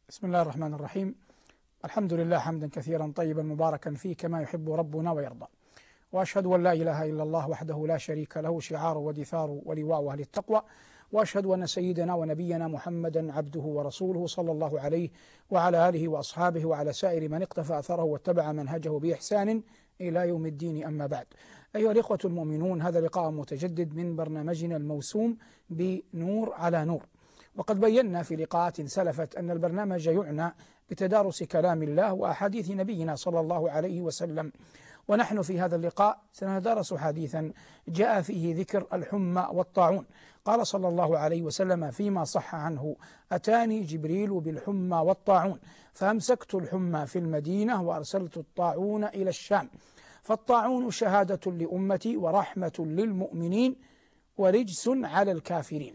بسم الله الرحمن الرحيم. الحمد لله حمدا كثيرا طيبا مباركا فيه كما يحب ربنا ويرضى، وأشهد أن لا إله إلا الله وحده لا شريك له شعار ودثار ولواء أهل التقوى، وأشهد أن سيدنا ونبينا محمدا عبده ورسوله صلى الله عليه وعلى آله وأصحابه وعلى سائر من اقتفى أثره واتبع منهجه بإحسان إلى يوم الدين. أما بعد، أيها الإخوة المؤمنون، هذا لقاء متجدد من برنامجنا الموسوم بنور على نور. وقد بينا في لقاءات سلفت أن البرنامج يعنى بتدارس كلام الله وأحاديث نبينا صلى الله عليه وسلم، ونحن في هذا اللقاء سنتدارس حديثا جاء فيه ذكر الحمى والطاعون. قال صلى الله عليه وسلم فيما صح عنه: أتاني جبريل بالحمى والطاعون فأمسكت الحمى في المدينة وأرسلت الطاعون إلى الشام، فالطاعون شهادة لأمتي ورحمة للمؤمنين ورجس على الكافرين.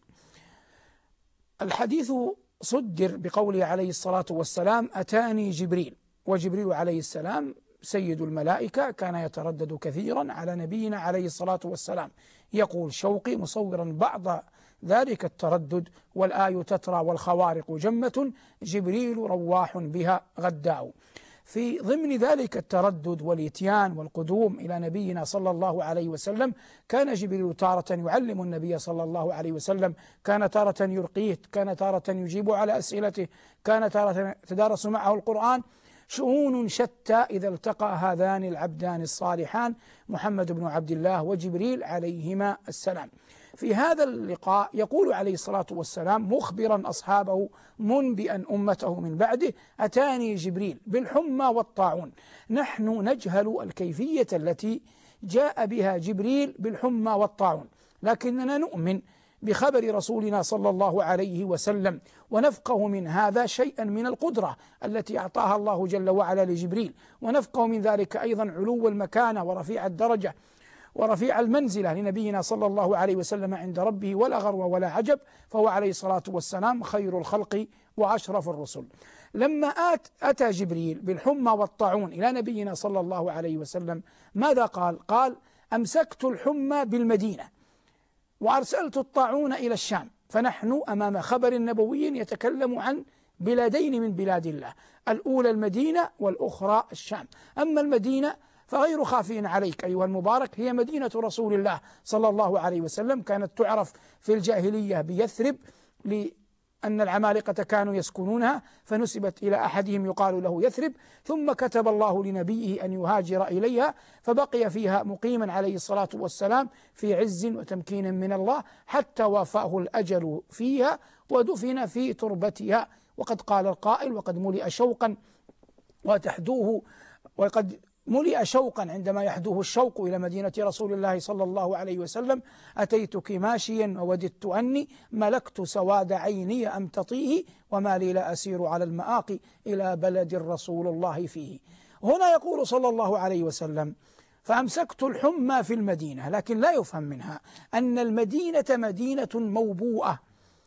الحديث صدر بقوله عليه الصلاة والسلام: أتاني جبريل، وجبريل عليه السلام سيد الملائكة، كان يتردد كثيرا على نبينا عليه الصلاة والسلام، يقول شوقي مصورا بعض ذلك التردد: والآي تترى والخوارق جمة جبريل رواح بها غداء. في ضمن ذلك التردد والإتيان والقدوم إلى نبينا صلى الله عليه وسلم، كان جبريل تارة يعلم النبي صلى الله عليه وسلم، كان تارة يرقيه، كان تارة يجيب على أسئلته، كان تارة يتدارس معه القرآن. شؤون شتى إذا التقى هذان العبدان الصالحان محمد بن عبد الله وجبريل عليهما السلام. في هذا اللقاء يقول عليه الصلاة والسلام مخبرا أصحابه منبئا أمته من بعده: أتاني جبريل بالحمى والطاعون. نحن نجهل الكيفية التي جاء بها جبريل بالحمى والطاعون، لكننا نؤمن بخبر رسولنا صلى الله عليه وسلم، ونفقه من هذا شيئا من القدرة التي أعطاها الله جل وعلا لجبريل، ونفقه من ذلك أيضا علو المكانة ورفيع الدرجة ورفيع المنزلة لنبينا صلى الله عليه وسلم عند ربه، ولا غرو ولا عجب، فهو عليه الصلاة والسلام خير الخلق وأشرف الرسل. لما أتى جبريل بالحمى والطاعون إلى نبينا صلى الله عليه وسلم، ماذا قال؟ قال: أمسكت الحمى بالمدينة وأرسلت الطاعون إلى الشام. فنحن أمام خبر نبوي يتكلم عن بلادين من بلاد الله، الأولى المدينة والأخرى الشام. أما المدينة فغير خافي عليك أيها المبارك، هي مدينة رسول الله صلى الله عليه وسلم، كانت تعرف في الجاهلية بيثرب، لأن العمالقة كانوا يسكنونها فنسبت إلى أحدهم يقال له يثرب، ثم كتب الله لنبيه أن يهاجر إليها، فبقي فيها مقيما عليه الصلاة والسلام في عز وتمكين من الله حتى وافاه الأجل فيها ودفن في تربتها. وقد قال القائل: وقد ملئ شوقا وتحدوه، وقد ملئ شوقا عندما يحدوه الشوق إلى مدينة رسول الله صلى الله عليه وسلم: أتيتك ماشيا ووددت أني ملكت سواد عيني أم تطيه وما لي لا أسير على المآقي إلى بلد رسول الله فيه. هنا يقول صلى الله عليه وسلم: فأمسكت الحمى في المدينة، لكن لا يفهم منها أن المدينة مدينة موبوءة،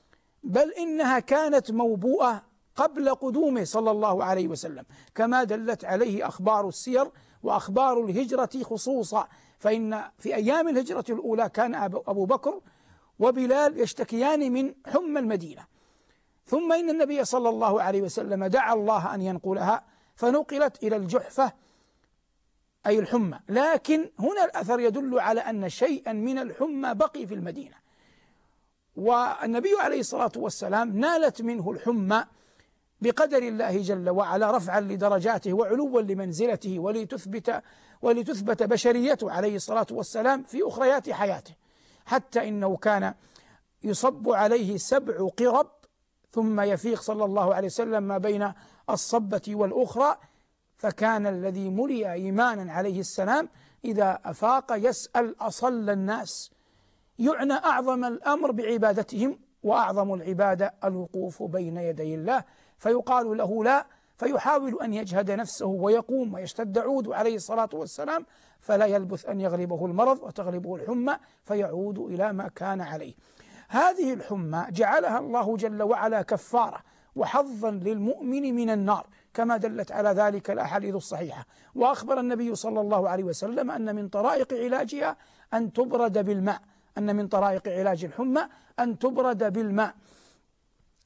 بل إنها كانت موبوءة قبل قدومه صلى الله عليه وسلم، كما دلت عليه أخبار السير وأخبار الهجرة خصوصا. فإن في أيام الهجرة الأولى كان أبو بكر وبلال يشتكيان من حمى المدينة، ثم إن النبي صلى الله عليه وسلم دعا الله أن ينقلها فنقلت إلى الجحفة أي الحمى. لكن هنا الأثر يدل على أن شيئا من الحمى بقي في المدينة، والنبي عليه الصلاة والسلام نالت منه الحمى بقدر الله جل وعلا رفعا لدرجاته وعلوا لمنزلته ولتثبت بشريته عليه الصلاة والسلام في أخريات حياته، حتى إنه كان يصب عليه 7 قرب ثم يفيق صلى الله عليه وسلم ما بين الصبة والأخرى، فكان الذي ملئ إيمانا عليه السلام إذا أفاق يسأل أصل الناس، يعنى أعظم الأمر بعبادتهم، وأعظم العبادة الوقوف بين يدي الله، فيقال له لا، فيحاول أن يجهد نفسه ويقوم ويشتد عود عليه الصلاة والسلام، فلا يلبث أن يغلبه المرض وتغلبه الحمى فيعود إلى ما كان عليه. هذه الحمى جعلها الله جل وعلا كفارة وحظا للمؤمن من النار، كما دلت على ذلك الأحاديث الصحيحة. وأخبر النبي صلى الله عليه وسلم أن من طرائق علاجها أن تبرد بالماء، أن من طرائق علاج الحمى أن تبرد بالماء.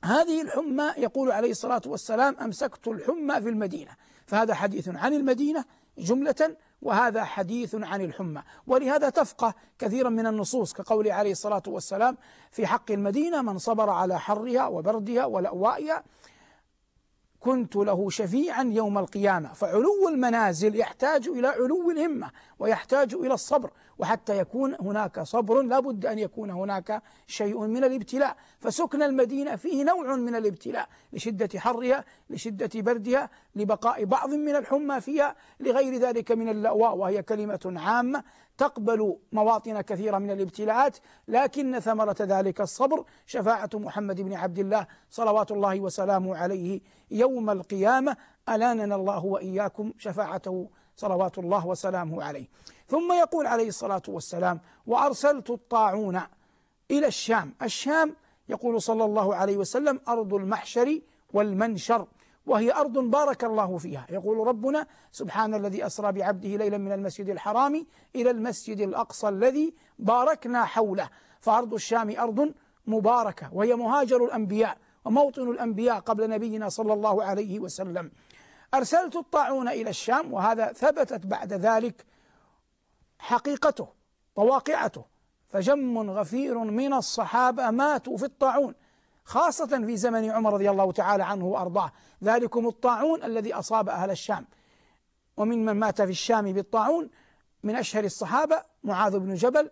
هذه الحمى يقول عليه الصلاة والسلام: أمسكت الحمى في المدينة. فهذا حديث عن المدينة جملة، وهذا حديث عن الحمى. ولهذا تفقه كثيرا من النصوص كقوله عليه الصلاة والسلام في حق المدينة: من صبر على حرها وبردها ولأوائها كنت له شفيعا يوم القيامة. فعلو المنازل يحتاج إلى علو الهمة ويحتاج إلى الصبر، وحتى يكون هناك صبر لا بد أن يكون هناك شيء من الابتلاء. فسكن المدينة فيه نوع من الابتلاء لشدة حرها، لشدة بردها، لبقاء بعض من الحمى فيها، لغير ذلك من اللأواء، وهي كلمة عامة تقبل مواطن كثيرة من الابتلاءات، لكن ثمرة ذلك الصبر شفاعة محمد بن عبد الله صلوات الله وسلامه عليه يوم القيامة، ألاننا الله وإياكم شفاعته صلوات الله وسلامه عليه. ثم يقول عليه الصلاة والسلام: وأرسلت الطاعون إلى الشام. الشام يقول صلى الله عليه وسلم: أرض المحشر والمنشر، وهي أرض بارك الله فيها. يقول ربنا: سبحان الذي أسرى بعبده ليلا من المسجد الحرام إلى المسجد الأقصى الذي باركنا حوله. فأرض الشام أرض مباركة، وهي مهاجر الأنبياء وموطن الأنبياء قبل نبينا صلى الله عليه وسلم. أرسلت الطاعون إلى الشام، وهذا ثبتت بعد ذلك حقيقته وواقعته، فجم غفير من الصحابة ماتوا في الطاعون، خاصة في زمن عمر رضي الله تعالى عنه وأرضاه. ذلكم الطاعون الذي أصاب أهل الشام. ومن من مات في الشام بالطاعون من أشهر الصحابة معاذ بن جبل،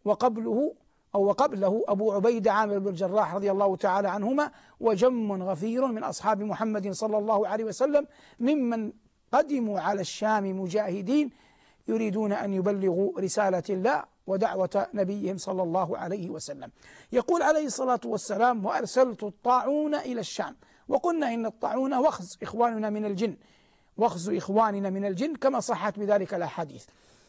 وقبله أبو عبيدة عامر بن الجراح رضي الله تعالى عنهما، وجم غفير من أصحاب محمد صلى الله عليه وسلم ممن قدموا على الشام مجاهدين يريدون أن يبلغوا رسالة الله ودعوة نبيهم صلى الله عليه وسلم. يقول عليه الصلاة والسلام: وأرسلت الطاعون إلى الشام. وقلنا إن الطاعون وخز إخواننا من الجن، وخز إخواننا من الجن كما صحت بذلك الأحاديث.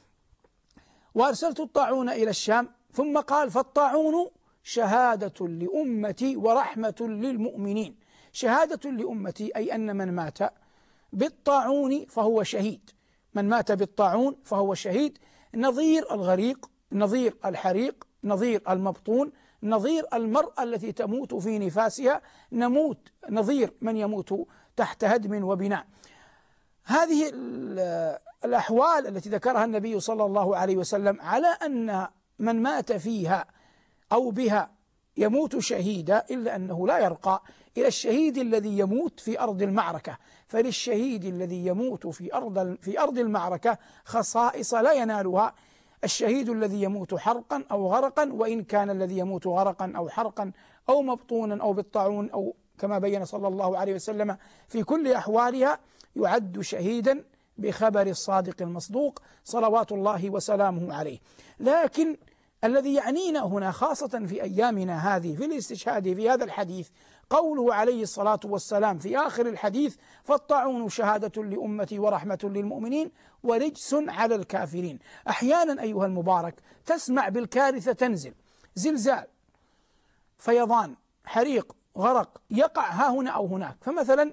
وأرسلت الطاعون إلى الشام، ثم قال: فالطاعون شهادة لأمتي ورحمة للمؤمنين. شهادة لأمتي أي أن من مات بالطاعون فهو شهيد، من مات بالطاعون فهو شهيد، نظير الغريق، نظير الحريق، نظير المبطون، نظير المرأة التي تموت في نفاسها، نظير من يموت تحت هدم وبناء. هذه الأحوال التي ذكرها النبي صلى الله عليه وسلم على أن من مات فيها أو بها يموت شهيدا، إلا أنه لا يرقى إلى الشهيد الذي يموت في أرض المعركة. فللشهيد الذي يموت في أرض المعركة خصائص لا ينالها الشهيد الذي يموت حرقا أو غرقا، وإن كان الذي يموت غرقا أو حرقا أو مبطونا أو بالطاعون أو كما بين صلى الله عليه وسلم في كل أحوالها يعد شهيدا بخبر الصادق المصدوق صلوات الله وسلامه عليه. لكن الذي يعنينا هنا خاصة في أيامنا هذه في الاستشهاد في هذا الحديث قوله عليه الصلاة والسلام في آخر الحديث: فالطاعون شهادة لأمتي ورحمة للمؤمنين ورجس على الكافرين. أحيانا أيها المبارك تسمع بالكارثة تنزل، زلزال، فيضان، حريق، غرق، يقع ها هنا أو هناك. فمثلا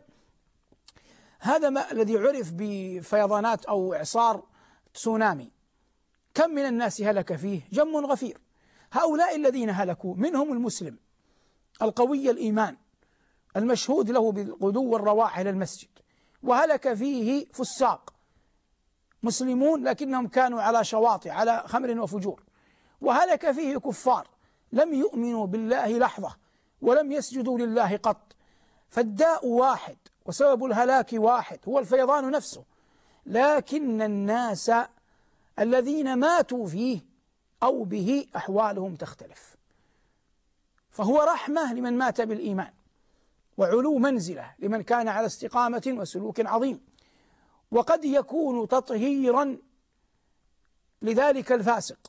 هذا ما الذي عرف بفيضانات أو إعصار تسونامي، كم من الناس هلك فيه؟ جم غفير. هؤلاء الذين هلكوا منهم المسلم القوي الإيمان المشهود له بالغدو والرواح إلى المسجد، وهلك فيه فساق مسلمون لكنهم كانوا على شواطئ على خمر وفجور، وهلك فيه كفار لم يؤمنوا بالله لحظة ولم يسجدوا لله قط. فالداء واحد وسبب الهلاك واحد هو الفيضان نفسه، لكن الناس الذين ماتوا فيه أو به أحوالهم تختلف. فهو رحمة لمن مات بالإيمان، وعلو منزلة لمن كان على استقامة وسلوك عظيم، وقد يكون تطهيرا لذلك الفاسق،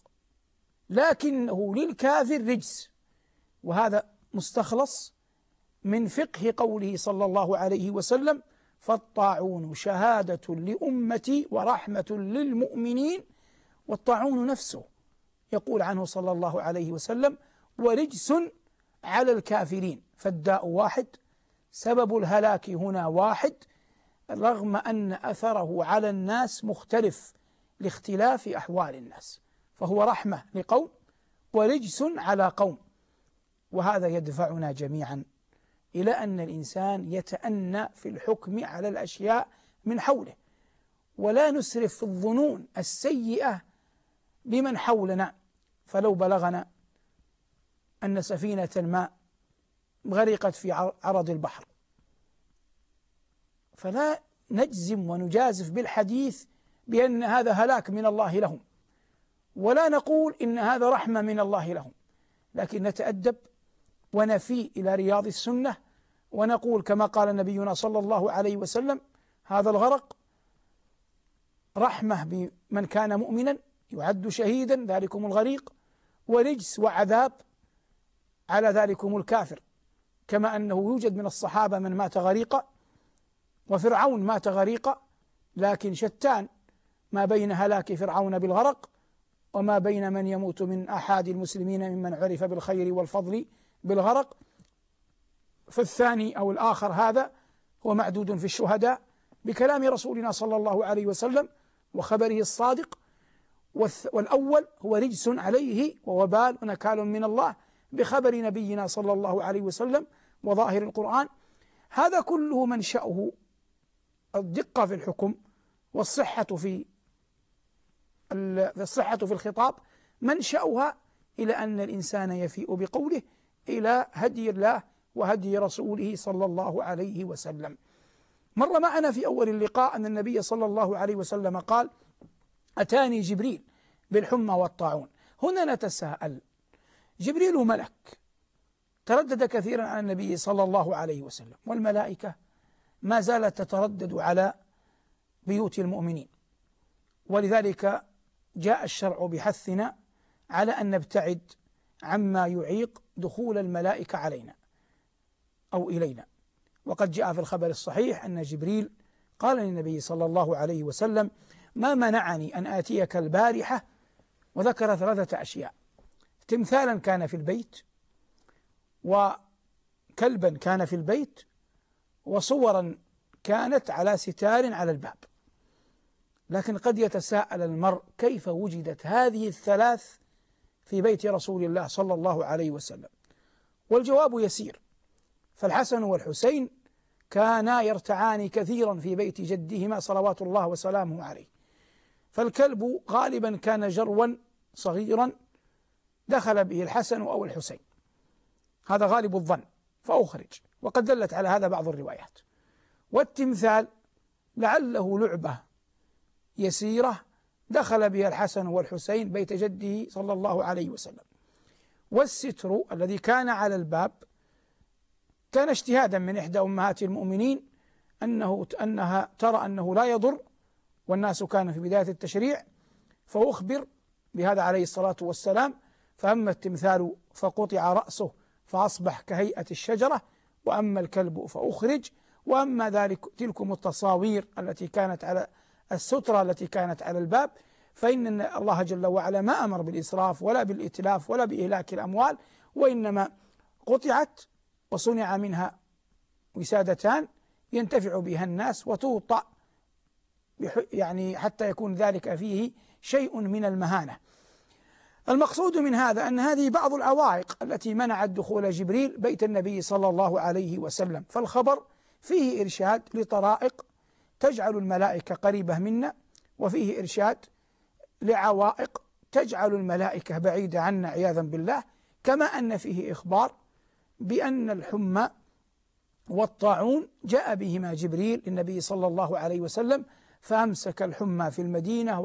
لكنه للكافر رجس. وهذا مستخلص من فقه قوله صلى الله عليه وسلم: فالطاعون شهادة لأمتي ورحمة للمؤمنين. والطاعون نفسه يقول عنه صلى الله عليه وسلم: ورجس على الكافرين. فالداء واحد، سبب الهلاك هنا واحد، رغم أن أثره على الناس مختلف لاختلاف أحوال الناس. فهو رحمة لقوم ورجس على قوم. وهذا يدفعنا جميعا إلى أن الإنسان يتأنى في الحكم على الأشياء من حوله، ولا نسرف في الظنون السيئة بمن حولنا. فلو بلغنا أن سفينة ما غرقت في عرض البحر، فلا نجزم ونجازف بالحديث بأن هذا هلاك من الله لهم، ولا نقول إن هذا رحمة من الله لهم، لكن نتأدب ونفي إلى رياض السنة ونقول كما قال نبينا صلى الله عليه وسلم: هذا الغرق رحمة بمن كان مؤمنا يعد شهيدا ذلكم الغريق، ورجس وعذاب على ذلكم الكافر. كما أنه يوجد من الصحابة من مات غريقا، وفرعون مات غريقا، لكن شتان ما بين هلاك فرعون بالغرق وما بين من يموت من أحد المسلمين ممن عرف بالخير والفضل بالغرق. فالثاني أو الآخر هذا هو معدود في الشهداء بكلام رسولنا صلى الله عليه وسلم وخبره الصادق، والأول هو رجس عليه ووبال ونكال من الله بخبر نبينا صلى الله عليه وسلم وظاهر القرآن. هذا كله منشأه الدقة في الحكم والصحة في الخطاب، منشأها إلى أن الإنسان يفيء بقوله إلى هدي الله وهدي رسوله صلى الله عليه وسلم. مر معنا في أول اللقاء أن النبي صلى الله عليه وسلم قال: أتاني جبريل بالحمى والطاعون. هنا نتساءل: جبريل ملك تردد كثيرا على النبي صلى الله عليه وسلم، والملائكة ما زالت تتردد على بيوت المؤمنين، ولذلك جاء الشرع بحثنا على أن نبتعد عما يعيق دخول الملائكة علينا أو إلينا. وقد جاء في الخبر الصحيح أن جبريل قال للنبي صلى الله عليه وسلم: ما منعني أن آتيك البارحة، وذكر 3 أشياء: تمثالا كان في البيت، وكلبا كان في البيت، وصورا كانت على ستار على الباب. لكن قد يتساءل المرء: كيف وجدت هذه ال3 في بيت رسول الله صلى الله عليه وسلم؟ والجواب يسير، فالحسن والحسين كانا يرتعان كثيرا في بيت جدهما صلوات الله وسلامه عليه، فالكلب غالبا كان جروا صغيرا دخل به الحسن أو الحسين، هذا غالب الظن فأخرج، وقد دلت على هذا بعض الروايات. والتمثال لعله لعبة يسيرة دخل بها الحسن والحسين بيت جده صلى الله عليه وسلم. والستر الذي كان على الباب كان اجتهادا من إحدى أمهات المؤمنين أنها ترى أنه لا يضر، والناس كانوا في بداية التشريع، فأخبر بهذا عليه الصلاة والسلام، فأما التمثال فقطع رأسه فأصبح كهيئة الشجرة، وأما الكلب فأخرج، وأما تلكم التصاوير التي كانت على السترة التي كانت على الباب، فإن الله جل وعلا ما أمر بالإسراف ولا بالإتلاف ولا بإهلاك الأموال، وإنما قطعت وصنع منها وسادتان ينتفع بها الناس وتوطأ، يعني حتى يكون ذلك فيه شيء من المهانة. المقصود من هذا أن هذه بعض العوائق التي منعت دخول جبريل بيت النبي صلى الله عليه وسلم، فالخبر فيه إرشاد لطرائق تجعل الملائكة قريبة منا، وفيه إرشاد لعوائق تجعل الملائكة بعيدة عنا عياذا بالله، كما أن فيه إخبار بأن الحمى والطاعون جاء بهما جبريل للنبي صلى الله عليه وسلم، فأمسك الحمى في المدينة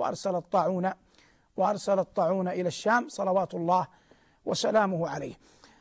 وأرسل الطاعون إلى الشام صلوات الله وسلامه عليه.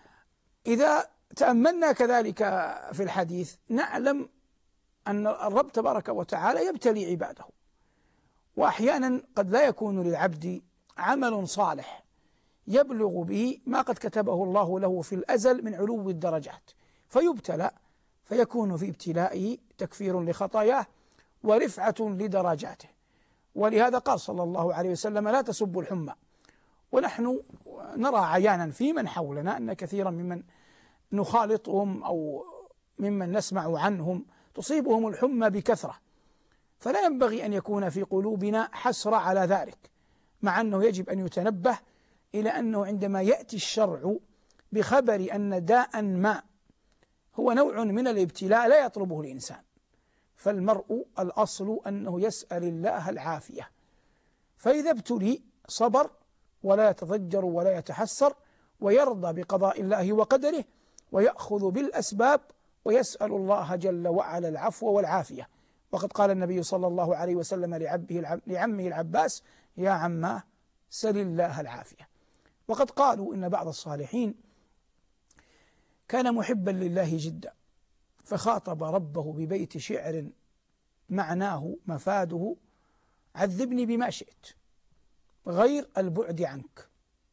إذا تأملنا كذلك في الحديث نعلم أن الرب تبارك وتعالى يبتلي عباده، وأحيانا قد لا يكون للعبد عمل صالح يبلغ به ما قد كتبه الله له في الأزل من علو الدرجات، فيبتلى، فيكون في ابتلائه تكفير لخطاياه ورفعة لدرجاته. ولهذا قال صلى الله عليه وسلم: لا تسبوا الحمى. ونحن نرى عيانا في من حولنا أن كثيرا ممن نخالطهم أو ممن نسمع عنهم تصيبهم الحمى بكثرة، فلا ينبغي أن يكون في قلوبنا حسرة على ذلك، مع أنه يجب أن يتنبه إلى أنه عندما يأتي الشرع بخبر أن داء ما هو نوع من الابتلاء لا يطلبه الإنسان، فالمرء الأصل أنه يسأل الله العافية، فإذا ابتلي صبر ولا يتضجر ولا يتحسر، ويرضى بقضاء الله وقدره، ويأخذ بالأسباب، ويسأل الله جل وعلا العفو والعافية. وقد قال النبي صلى الله عليه وسلم لعمه العباس: يا عماه سل الله العافية. وقد قالوا إن بعض الصالحين كان محبا لله جدا، فخاطب ربه ببيت شعر معناه مفاده: عذبني بما شئت غير البعد عنك،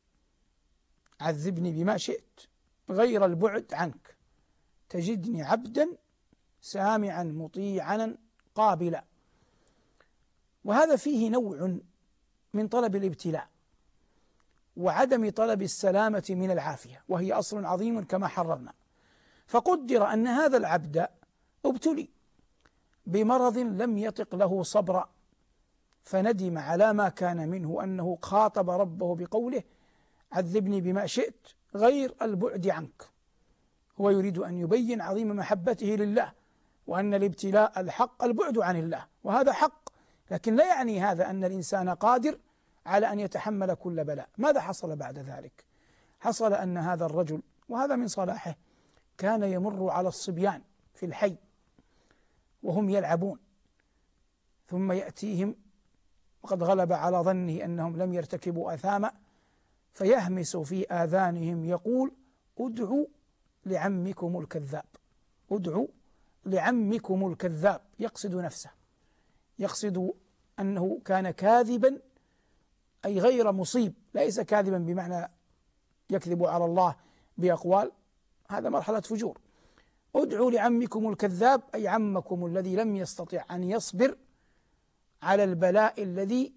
عذبني بما شئت غير البعد عنك، تجدني عبدا سامعا مطيعا قابلا. وهذا فيه نوع من طلب الابتلاء وعدم طلب السلامة من العافية، وهي أصل عظيم كما حررنا. فقدر أن هذا العبد ابتلي بمرض لم يطق له صبرا، فندم على ما كان منه أنه خاطب ربه بقوله: عذبني بما شئت غير البعد عنك. هو يريد أن يبين عظيم محبته لله، وأن الابتلاء الحق البعد عن الله، وهذا حق، لكن لا يعني هذا أن الإنسان قادر على أن يتحمل كل بلاء. ماذا حصل بعد ذلك؟ حصل أن هذا الرجل، وهذا من صلاحه، كان يمر على الصبيان في الحي وهم يلعبون، ثم يأتيهم وقد غلب على ظنه أنهم لم يرتكبوا آثاما، فيهمس في آذانهم يقول: ادعوا لعمكم الكذاب، ادعوا لعمكم الكذاب. يقصد نفسه، يقصد أنه كان كاذبا، أي غير مصيب، ليس كاذبا بمعنى يكذب على الله بأقوال، هذا مرحلة فجور. ادعوا لعمكم الكذاب، أي عمكم الذي لم يستطع أن يصبر على البلاء الذي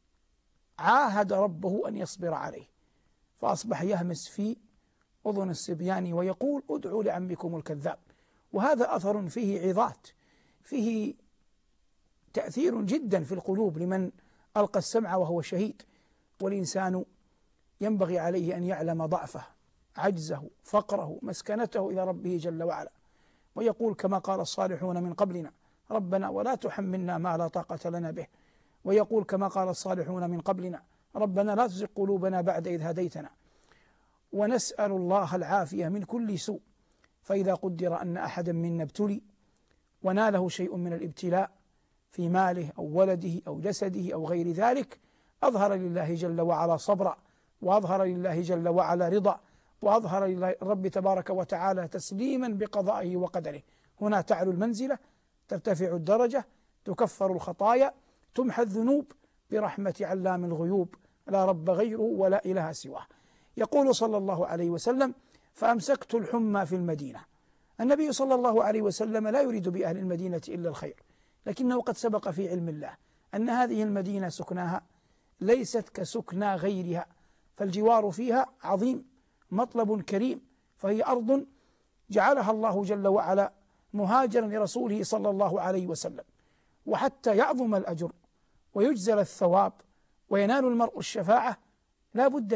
عاهد ربه أن يصبر عليه، فأصبح يهمس في أذن الصبيان ويقول: ادعوا لعمكم الكذاب. وهذا أثر فيه عظات، فيه تأثير جدا في القلوب لمن ألقى السمع وهو شهيد. والإنسان ينبغي عليه أن يعلم ضعفه، عجزه، فقره، مسكنته إلى ربه جل وعلا، ويقول كما قال الصالحون من قبلنا: ربنا ولا تحملنا ما لا طاقة لنا به. ويقول كما قال الصالحون من قبلنا: ربنا لا تزغ قلوبنا بعد إذ هديتنا. ونسأل الله العافية من كل سوء. فإذا قدر أن أحدا منا ابتلي وناله شيء من الابتلاء في ماله أو ولده أو جسده أو غير ذلك، أظهر لله جل وعلا صبرا، وأظهر لله جل وعلا رضا، وأظهر للرب تبارك وتعالى تسليما بقضائه وقدره. هنا تعلو المنزلة، ترتفع الدرجة، تكفر الخطايا، تمحى الذنوب برحمة علام الغيوب، لا رب غيره ولا إله سواه. يقول صلى الله عليه وسلم: فأمسكت الحمى في المدينة. النبي صلى الله عليه وسلم لا يريد بأهل المدينة إلا الخير، لكنه قد سبق في علم الله أن هذه المدينة سكناها ليست كسكنى غيرها، فالجوار فيها عظيم، مطلب كريم، فهي أرض جعلها الله جل وعلا مهاجرا لرسوله صلى الله عليه وسلم. وحتى يعظم الأجر ويجزل الثواب وينال المرء الشفاعة لا بد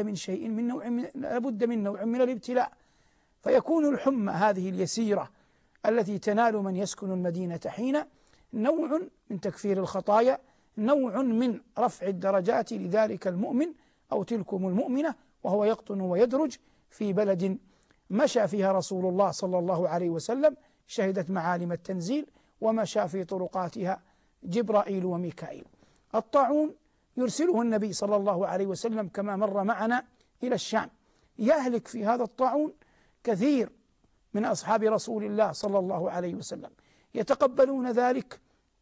من نوع من الابتلاء، فيكون الحمى هذه اليسيرة التي تنال من يسكن المدينة حين نوع من تكفير الخطايا، نوع من رفع الدرجات لذلك المؤمن أو تلكم المؤمنة، وهو يقطن ويدرج في بلد مشى فيها رسول الله صلى الله عليه وسلم، شهدت معالم التنزيل، ومشى في طرقاتها جبرائيل وميكائيل. الطاعون يرسله النبي صلى الله عليه وسلم كما مر معنا إلى الشام، يهلك في هذا الطاعون كثير من أصحاب رسول الله صلى الله عليه وسلم، يتقبلون ذلك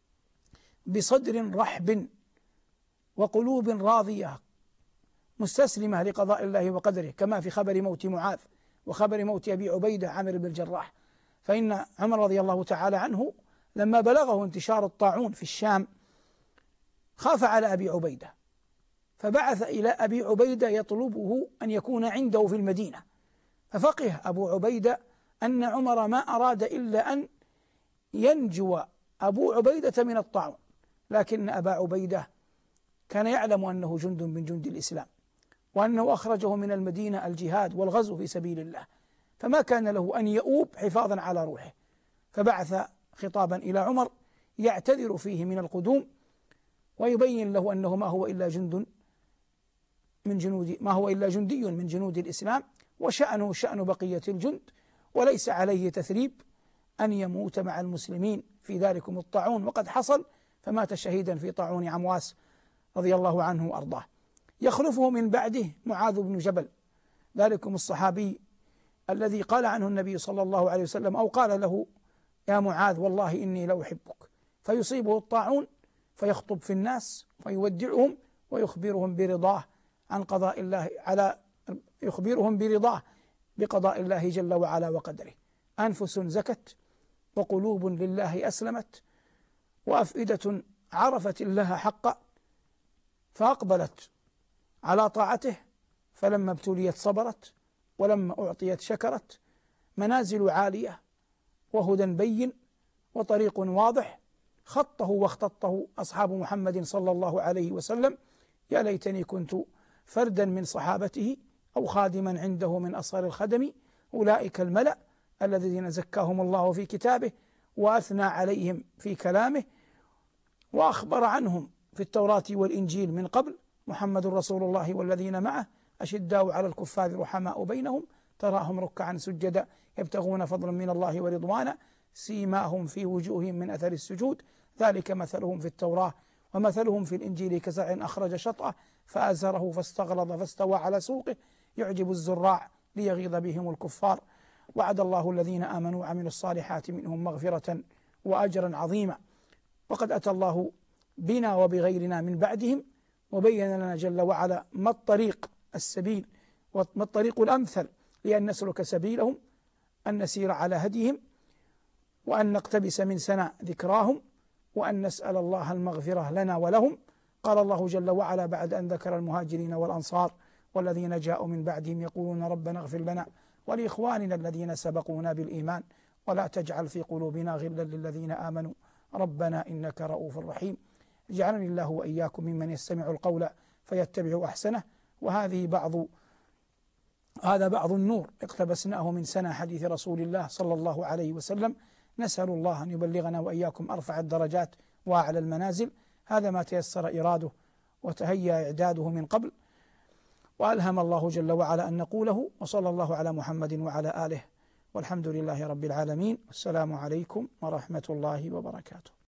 بصدر رحب وقلوب راضية مستسلمة لقضاء الله وقدره، كما في خبر موت معاذ وخبر موت أبي عبيدة عامر بن الجراح. فإن عمر رضي الله تعالى عنه لما بلغه انتشار الطاعون في الشام خاف على أبي عبيدة، فبعث إلى أبي عبيدة يطلبه أن يكون عنده في المدينة، ففقه أبو عبيدة أن عمر ما أراد إلا أن ينجو أبو عبيدة من الطاعون، لكن أبا عبيدة كان يعلم أنه جند من جند الإسلام، وأنه أخرجه من المدينة الجهاد والغزو في سبيل الله، فما كان له أن يؤوب حفاظا على روحه، فبعث خطابا إلى عمر يعتذر فيه من القدوم ويبين له أنه ما هو إلا جندي من جنود الإسلام، وشأنه شأن بقية الجند، وليس عليه تثريب أن يموت مع المسلمين في ذلكم الطاعون، وقد حصل، فمات شهيدا في طاعون عمواس رضي الله عنه وأرضاه. يخلفه من بعده معاذ بن جبل، ذلكم الصحابي الذي قال عنه النبي صلى الله عليه وسلم أو قال له: يا معاذ والله إني لأحبك، فيصيبه الطاعون فيخطب في الناس ويودعهم ويخبرهم برضاه عن قضاء الله بقضاء الله جل وعلا وقدره. أنفس زكت وقلوب لله أسلمت وأفئدة عرفت الله حقا، فأقبلت على طاعته، فلما ابتليت صبرت، ولما أعطيت شكرت. منازل عالية وهدى بين وطريق واضح، خطه واختطه أصحاب محمد صلى الله عليه وسلم. يا ليتني كنت فردا من صحابته أو خادما عنده من أصغر الخدم. أولئك الملأ الذين زكاهم الله في كتابه وأثنى عليهم في كلامه وأخبر عنهم في التوراة والإنجيل من قبل: محمد رسول الله والذين معه أشداء على الكفار رحماء بينهم تراهم ركعا سجدا يبتغون فضلا من الله ورضوانا سيماهم في وجوههم من أثر السجود ذلك مثلهم في التوراة ومثلهم في الإنجيل كزرع أخرج شطأه فآزره فاستغلظ فاستوى على سوقه يعجب الزراع ليغيظ بهم الكفار. وعد الله الذين آمنوا وعملوا الصالحات منهم مغفرة وأجرا عظيما. وقد أتى الله بنا وبغيرنا من بعدهم وبين لنا جل وعلا ما الطريق السبيل وما الطريق الأمثل لأن نسلك سبيلهم، أن نسير على هديهم، وأن نقتبس من سنة ذكراهم، وأن نسأل الله المغفرة لنا ولهم. قال الله جل وعلا بعد أن ذكر المهاجرين والأنصار والذين جاءوا من بعدهم يقولون: ربنا اغفر لنا ولإخواننا الذين سبقونا بالإيمان ولا تجعل في قلوبنا غلا للذين آمنوا ربنا إنك رؤوف رحيم. جعلني الله وإياكم ممن يستمع القول فيتبع أحسنه. هذا بعض النور اقتبسناه من سنة حديث رسول الله صلى الله عليه وسلم. نسأل الله أن يبلغنا وإياكم أرفع الدرجات وأعلى المنازل. هذا ما تيسر إراده وتهيأ إعداده من قبل، وألهم الله جل وعلا أن نقوله. وصلى الله على محمد وعلى آله، والحمد لله رب العالمين. والسلام عليكم ورحمة الله وبركاته.